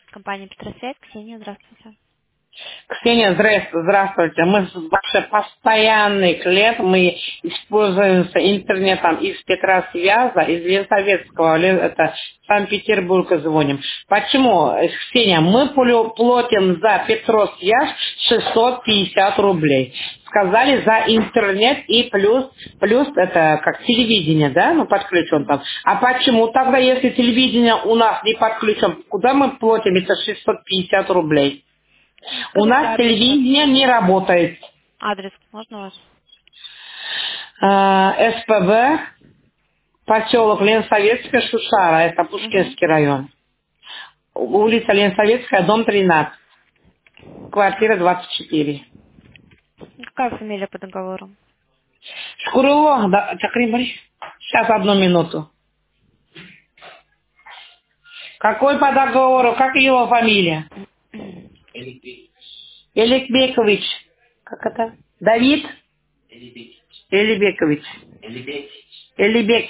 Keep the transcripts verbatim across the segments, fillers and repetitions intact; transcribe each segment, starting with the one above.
Компания Петросвет, Ксения, здравствуйте. Ксения, здравствуйте, здравствуйте. Мы с- ваш постоянный клиент, мы используем интернетом из Петросвяза, из Ленсоветского, Лен- это Санкт-Петербурга звоним. Почему, э, Ксения, мы плю- платим за Петросвязь шестьсот пятьдесят рублей. Сказали за интернет и плюс, плюс это как телевидение, да, ну подключен там. А почему тогда, если телевидение у нас не подключен, куда мы платим это шестьсот пятьдесят рублей? У Скажите нас адрес ваш. телевидение не работает. Адрес можно ваш? Э, СПБ, поселок Ленсоветская, Шушара, это Угу. Пушкинский район. Улица Ленсоветская, дом тринадцать, квартира двадцать четыре. Какая фамилия по договору? Шкуруло, да, Чакрим, бери. Сейчас одну минуту. Какой по договору, как его фамилия? Эликбекович. Как это? Давид? Элибекович. Элибекович.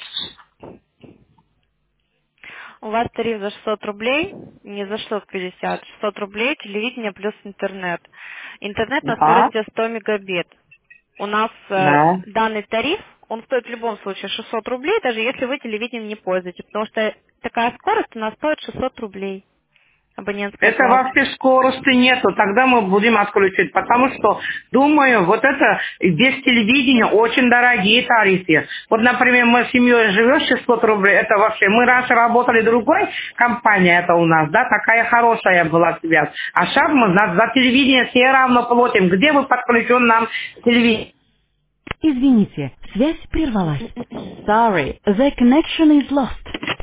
У вас тариф за шестьсот рублей, не за шестьсот пятьдесят, шестьсот рублей, телевидение плюс интернет. Интернет на Да, скорости сто мегабит. У нас э, да. данный тариф, он стоит в любом случае шестьсот рублей, даже если вы телевидением не пользуетесь, потому что такая скорость у нас стоит шестьсот рублей, абонентская Это плата. вообще скорости нету, тогда мы будем отключить, потому что, думаю, вот это без телевидения очень дорогие тарифы. Вот, например, мы с семьей живем шестьсот рублей, это вообще, мы раньше работали другой компания, это у нас, да, такая хорошая была связь. А сейчас мы за, за телевидение все равно платим. Где вы подключен нам телевидение? Извините, связь прервалась. Sorry, the connection is lost.